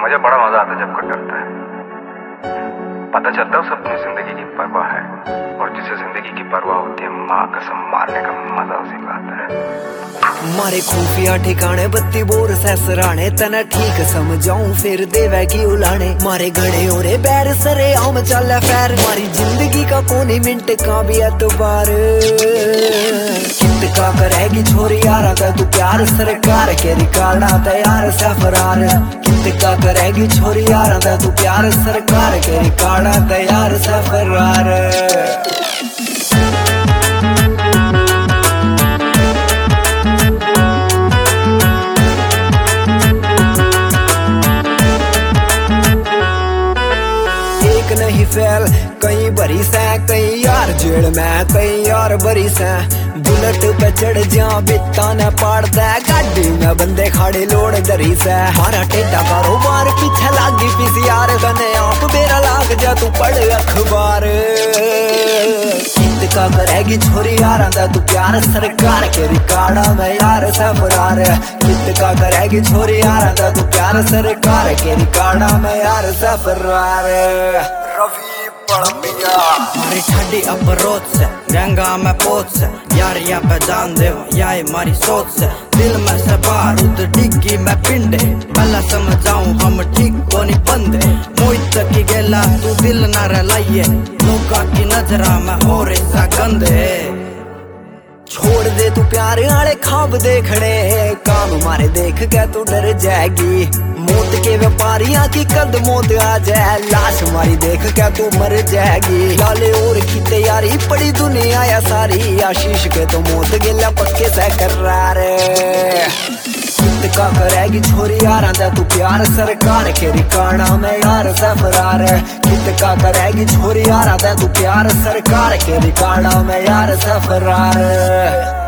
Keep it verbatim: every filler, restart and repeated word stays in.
मुझे बड़ा मजा आता है जब कोई डरता है। पता चलता है उसे अपनी जिंदगी की परवाह है, और जिसे जिंदगी की परवाह होती है माँ कसम मारने का मजा उसी को आता है। मारे खुफिया ठिकाने बत्ती बोर ससराने तना ठीक समझाऊं फिर देवे की उलाने। मारे गड़े ओरे बैर सरे आम चल फैर मारी जिंदगी का कोनी मिनट का भी एतबार। कित का करेगी छोरी यारा का तू प्यार सरकार के रिकार्डा तैयार सफरार। कित का करेगी छोरी यारा का तू प्यार सरकार के रिकार्डा तैयार सफरार। नहीं फैल कई बरी से कई यार जेड़ में कई यार बरी से बुलेट पे चढ़ जा बिता न पाड़ दे गाड़ी में बंदे खड़े लोड़ दरी से। हमारा टेढ़ा कारोबार पीछे लागी पीस यार कने आप बेरा लाग जा तू पढ़ अखबार। कित का करेगी छोरी यार तू प्यार सरकार के रिकार्डा में यार सफरार। कित का करेगी छोरी यार तू प्यार सरकार के रिकार्डा में यार सफरार। रवि पड़मिया मारी ठंडी अप्रोच से गंगा में पोत से यार या पे जान दे यार मारी सोच से दिल में से बारूद डिग्गी में पिंडे भला समझाऊं हम ठीक कोनी बंदे। मोहित की गेला तू दिल ना रलाइए लोका की नजरा में हो रे सा गंदे। छोड़ दे तू प्यार आले खाब देखने काम मारे देख के तू डर जाएगी। मौत के व्यापारियां की कद मौत आ जाए लाश मारी देख के तू मर जाएगी। लाले और की तैयारी पड़ी दुनिया या सारी आशीष के तो मौत गिला पक्के से कर रहा रे। कित का करेगी छोरी यार तू प्यार सरकार के रिकार्डा में यार सफरार। कित का करेगी छोरी यार तू प्यार सरकार के रिकार्डा में यार सफरार।